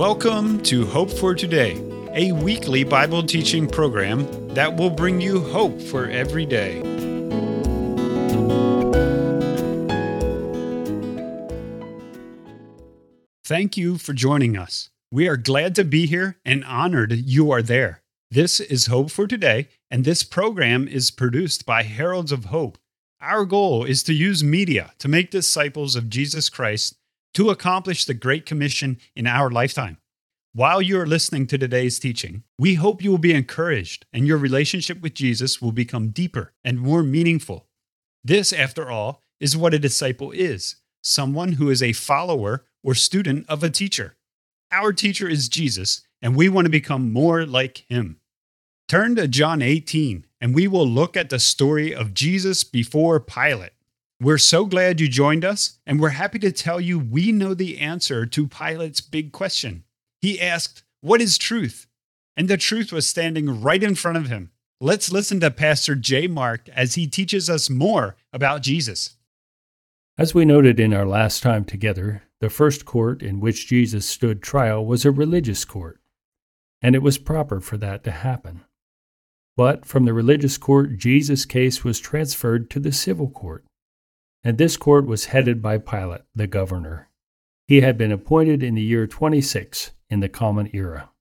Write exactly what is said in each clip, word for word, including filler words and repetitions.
Welcome to Hope for Today, a weekly Bible teaching program that will bring you hope for every day. Thank you for joining us. We are glad to be here and honored you are there. This is Hope for Today, and this program is produced by Heralds of Hope. Our goal is to use media to make disciples of Jesus Christ to accomplish the Great Commission in our lifetime. While you are listening to today's teaching, we hope you will be encouraged and your relationship with Jesus will become deeper and more meaningful. This, after all, is what a disciple is, someone who is a follower or student of a teacher. Our teacher is Jesus, and we want to become more like him. Turn to John eighteen, and we will look at the story of Jesus before Pilate. We're so glad you joined us, and we're happy to tell you we know the answer to Pilate's big question. He asked, "What is truth?" And the truth was standing right in front of him. Let's listen to Pastor Jay Mark as he teaches us more about Jesus. As we noted in our last time together, the first court in which Jesus stood trial was a religious court, and it was proper for that to happen. But from the religious court, Jesus' case was transferred to the civil court. And this court was headed by Pilate, the governor. He had been appointed in the year twenty-six in the Common Era.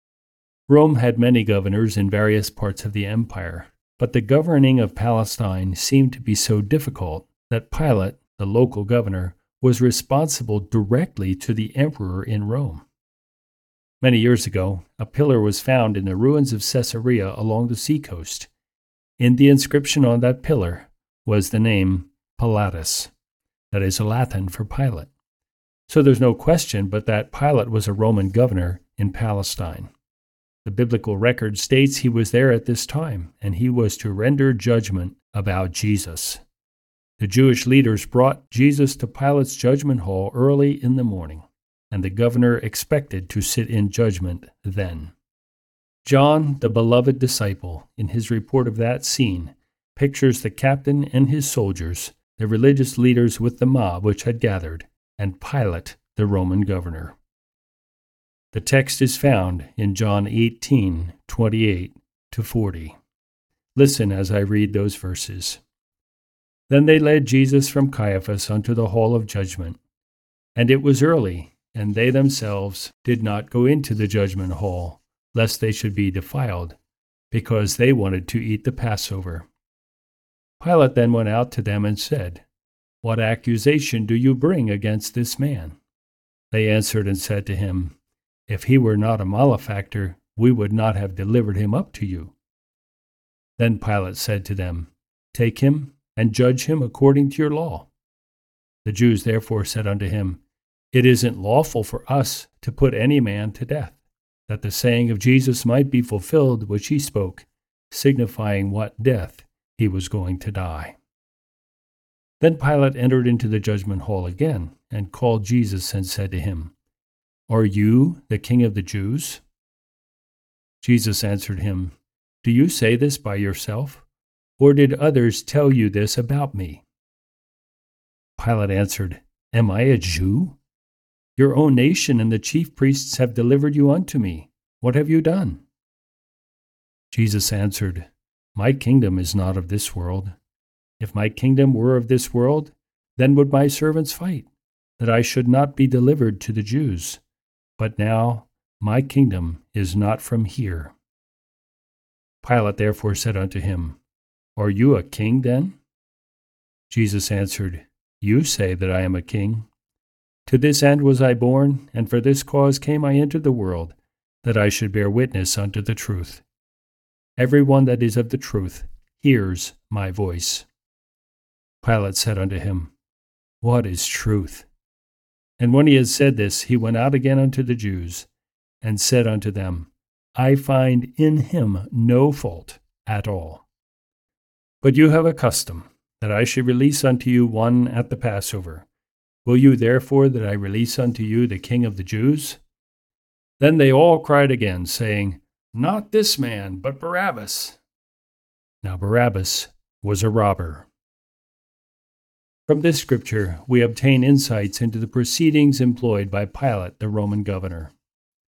Rome had many governors in various parts of the empire, but the governing of Palestine seemed to be so difficult that Pilate, the local governor, was responsible directly to the emperor in Rome. Many years ago, a pillar was found in the ruins of Caesarea along the seacoast. In the inscription on that pillar was the name Pilatus, that is Latin for Pilate. So there's no question but that Pilate was a Roman governor in Palestine. The biblical record states he was there at this time, and he was to render judgment about Jesus. The Jewish leaders brought Jesus to Pilate's judgment hall early in the morning, and the governor expected to sit in judgment then. John, the beloved disciple, in his report of that scene, pictures the captain and his soldiers, the religious leaders with the mob which had gathered, and Pilate, the Roman governor. The text is found in John eighteen, twenty-eight to forty. Listen as I read those verses. Then they led Jesus from Caiaphas unto the hall of judgment. And it was early, and they themselves did not go into the judgment hall, lest they should be defiled, because they wanted to eat the Passover. Pilate then went out to them and said, What accusation do you bring against this man? They answered and said to him, If he were not a malefactor, we would not have delivered him up to you. Then Pilate said to them, Take him and judge him according to your law. The Jews therefore said unto him, It isn't lawful for us to put any man to death, that the saying of Jesus might be fulfilled which he spoke, signifying what death he was going to die. Then Pilate entered into the judgment hall again, and called Jesus and said to him, Are you the king of the Jews? Jesus answered him, Do you say this by yourself, or did others tell you this about me? Pilate answered, Am I a Jew? Your own nation and the chief priests have delivered you unto me. What have you done? Jesus answered, My kingdom is not of this world. If my kingdom were of this world, then would my servants fight, that I should not be delivered to the Jews. But now my kingdom is not from here. Pilate therefore said unto him, Are you a king then? Jesus answered, You say that I am a king. To this end was I born, and for this cause came I into the world, that I should bear witness unto the truth. Every one that is of the truth hears my voice. Pilate said unto him, What is truth? And when he had said this, he went out again unto the Jews, and said unto them, I find in him no fault at all. But you have a custom, that I should release unto you one at the Passover. Will you therefore that I release unto you the King of the Jews? Then they all cried again, saying, Not this man, but Barabbas. Now Barabbas was a robber. From this scripture, we obtain insights into the proceedings employed by Pilate, the Roman governor.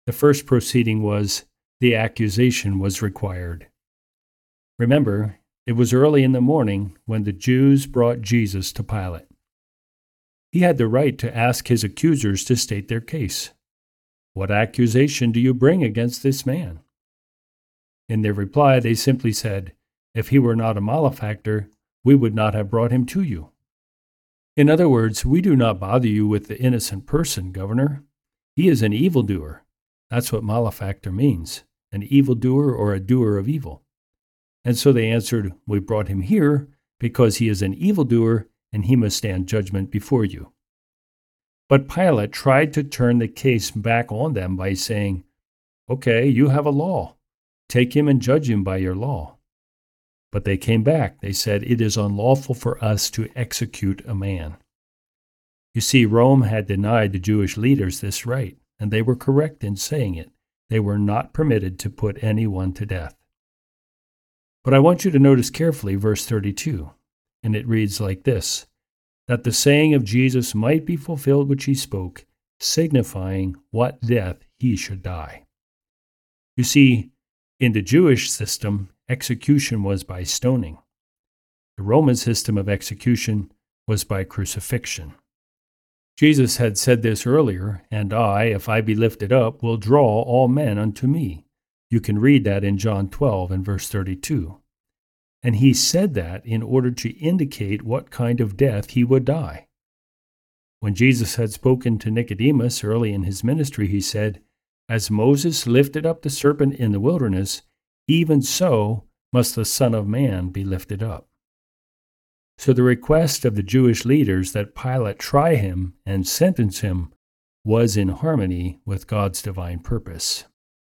The first proceeding was the accusation was required. Remember, it was early in the morning when the Jews brought Jesus to Pilate. He had the right to ask his accusers to state their case. What accusation do you bring against this man? In their reply, they simply said, if he were not a malefactor, we would not have brought him to you. In other words, we do not bother you with the innocent person, Governor. He is an evildoer. That's what malefactor means, an evildoer or a doer of evil. And so they answered, we brought him here because he is an evildoer and he must stand judgment before you. But Pilate tried to turn the case back on them by saying, okay, you have a law. Take him and judge him by your law. But they came back. They said, it is unlawful for us to execute a man. You see, Rome had denied the Jewish leaders this right, and they were correct in saying it. They were not permitted to put anyone to death. But I want you to notice carefully verse thirty-two, and it reads like this, that the saying of Jesus might be fulfilled which he spoke, signifying what death he should die. You see, in the Jewish system, execution was by stoning. The Roman system of execution was by crucifixion. Jesus had said this earlier, and I, if I be lifted up, will draw all men unto me. You can read that in John twelve and verse thirty-two. And he said that in order to indicate what kind of death he would die. When Jesus had spoken to Nicodemus early in his ministry, he said, as Moses lifted up the serpent in the wilderness, even so must the Son of Man be lifted up. So the request of the Jewish leaders that Pilate try him and sentence him was in harmony with God's divine purpose.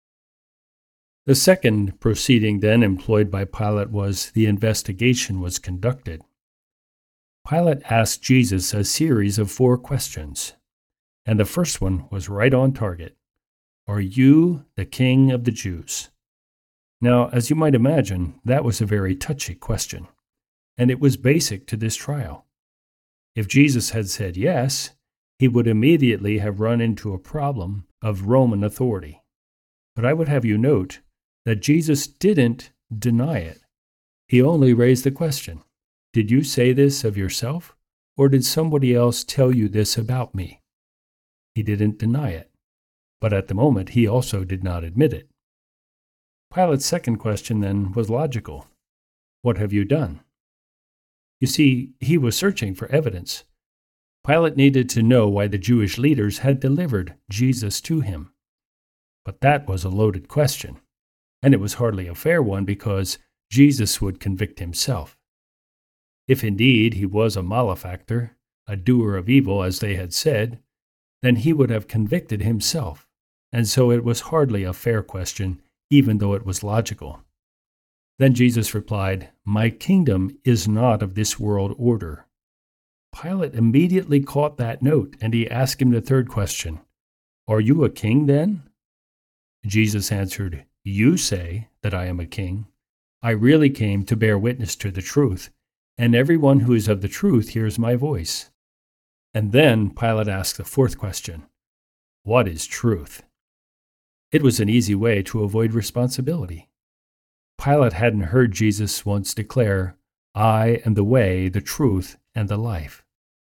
The second proceeding then employed by Pilate was the investigation was conducted. Pilate asked Jesus a series of four questions, and the first one was right on target. Are you the King of the Jews? Now, as you might imagine, that was a very touchy question, and it was basic to this trial. If Jesus had said yes, he would immediately have run into a problem of Roman authority. But I would have you note that Jesus didn't deny it. He only raised the question, did you say this of yourself, or did somebody else tell you this about me? He didn't deny it, but at the moment he also did not admit it. Pilate's second question then was logical. What have you done? You see, he was searching for evidence. Pilate needed to know why the Jewish leaders had delivered Jesus to him. But that was a loaded question. And it was hardly a fair one because Jesus would convict himself. If indeed he was a malefactor, a doer of evil as they had said, then he would have convicted himself, and so it was hardly a fair question, even though it was logical. Then Jesus replied, my kingdom is not of this world order. Pilate immediately caught that note, and he asked him the third question, are you a king then? Jesus answered, you say that I am a king. I really came to bear witness to the truth, and everyone who is of the truth hears my voice. And then Pilate asked the fourth question, what is truth? It was an easy way to avoid responsibility. Pilate hadn't heard Jesus once declare, I am the way, the truth, and the life.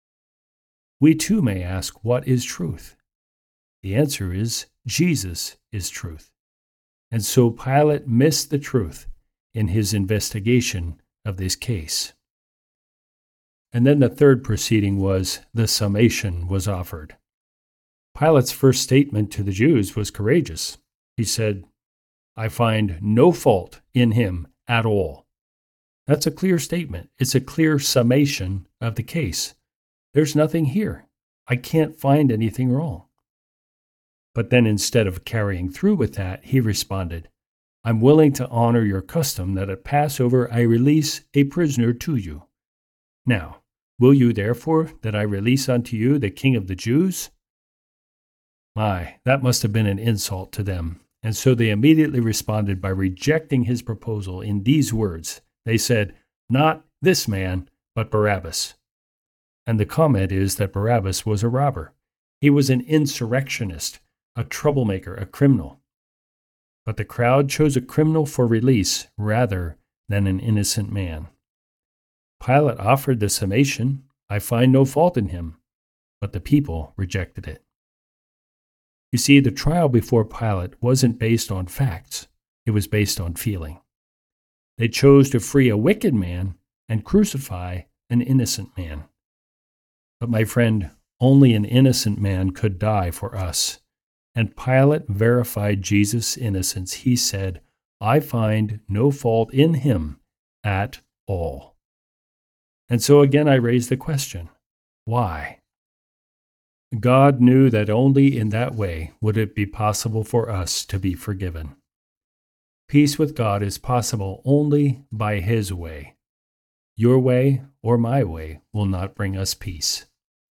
We too may ask, what is truth? The answer is, Jesus is truth. And so Pilate missed the truth in his investigation of this case. And then the third proceeding was the summation was offered. Pilate's first statement to the Jews was courageous. He said, I find no fault in him at all. That's a clear statement. It's a clear summation of the case. There's nothing here. I can't find anything wrong. But then instead of carrying through with that, he responded, I'm willing to honor your custom that at Passover I release a prisoner to you. Now, will you therefore that I release unto you the King of the Jews? My, that must have been an insult to them. And so they immediately responded by rejecting his proposal in these words. They said, not this man, but Barabbas. And the comment is that Barabbas was a robber. He was an insurrectionist, a troublemaker, a criminal. But the crowd chose a criminal for release rather than an innocent man. Pilate offered the summation, "I find no fault in him," but the people rejected it. You see, the trial before Pilate wasn't based on facts, it was based on feeling. They chose to free a wicked man and crucify an innocent man. But my friend, only an innocent man could die for us. And Pilate verified Jesus' innocence. He said, "I find no fault in him at all." And so again I raise the question, why? God knew that only in that way would it be possible for us to be forgiven. Peace with God is possible only by His way. Your way or my way will not bring us peace.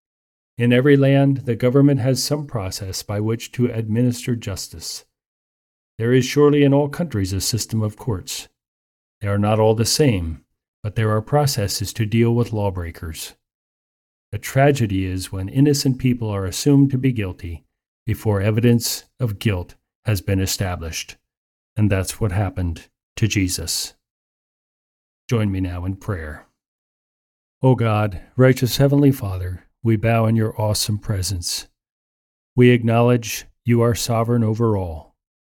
In every land, the government has some process by which to administer justice. There is surely in all countries a system of courts. They are not all the same, but there are processes to deal with lawbreakers. The tragedy is when innocent people are assumed to be guilty before evidence of guilt has been established. And that's what happened to Jesus. Join me now in prayer. O God, righteous Heavenly Father, we bow in your awesome presence. We acknowledge you are sovereign over all.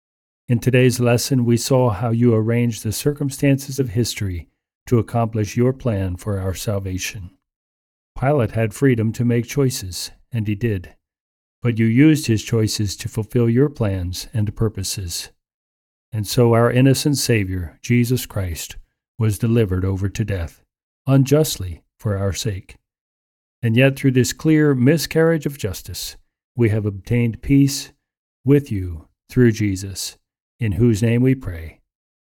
In today's lesson, we saw how you arranged the circumstances of history to accomplish your plan for our salvation. Pilate had freedom to make choices, and he did, but you used his choices to fulfill your plans and purposes. And so our innocent Savior, Jesus Christ, was delivered over to death, unjustly for our sake. And yet through this clear miscarriage of justice, we have obtained peace with you through Jesus, in whose name we pray.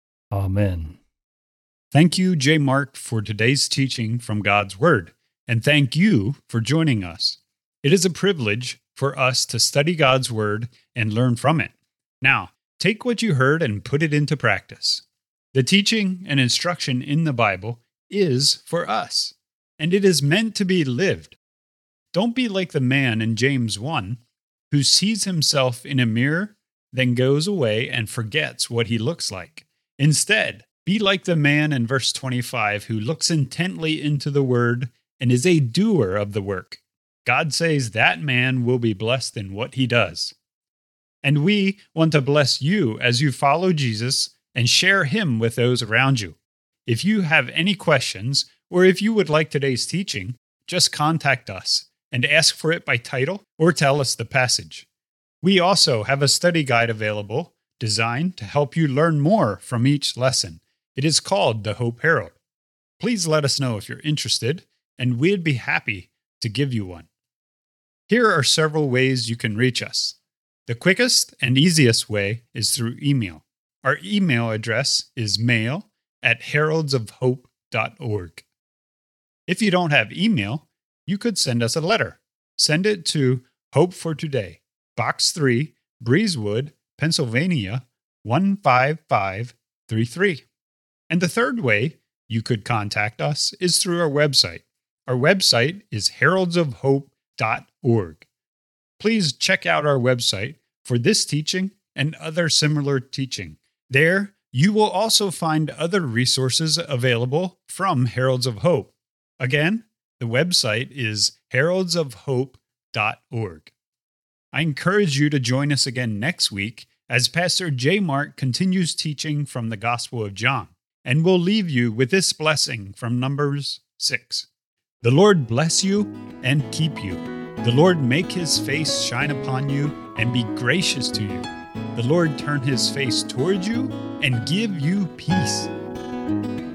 Amen. Thank you, J. Mark, for today's teaching from God's Word, and thank you for joining us. It is a privilege for us to study God's Word and learn from it. Now, take what you heard and put it into practice. The teaching and instruction in the Bible is for us, and it is meant to be lived. Don't be like the man in James one who sees himself in a mirror, then goes away and forgets what he looks like. Instead, be like the man in verse twenty-five who looks intently into the Word and is a doer of the work. God says that man will be blessed in what he does. And we want to bless you as you follow Jesus and share him with those around you. If you have any questions, or if you would like today's teaching, just contact us and ask for it by title or tell us the passage. We also have a study guide available designed to help you learn more from each lesson. It is called the Hope Herald. Please let us know if you're interested, and we'd be happy to give you one. Here are several ways you can reach us. The quickest and easiest way is through email. Our email address is mail at heralds of hope dot org. If you don't have email, you could send us a letter. Send it to Hope for Today, Box three, Breezewood, Pennsylvania, one five five three three. And the third way you could contact us is through our website. Our website is heralds of hope dot org. Please check out our website for this teaching and other similar teaching. There, you will also find other resources available from Heralds of Hope. Again, the website is heralds of hope dot org. I encourage you to join us again next week as Pastor J. Mark continues teaching from the Gospel of John, and we'll leave you with this blessing from Numbers six. The Lord bless you and keep you. The Lord make his face shine upon you and be gracious to you. The Lord turn his face toward you and give you peace.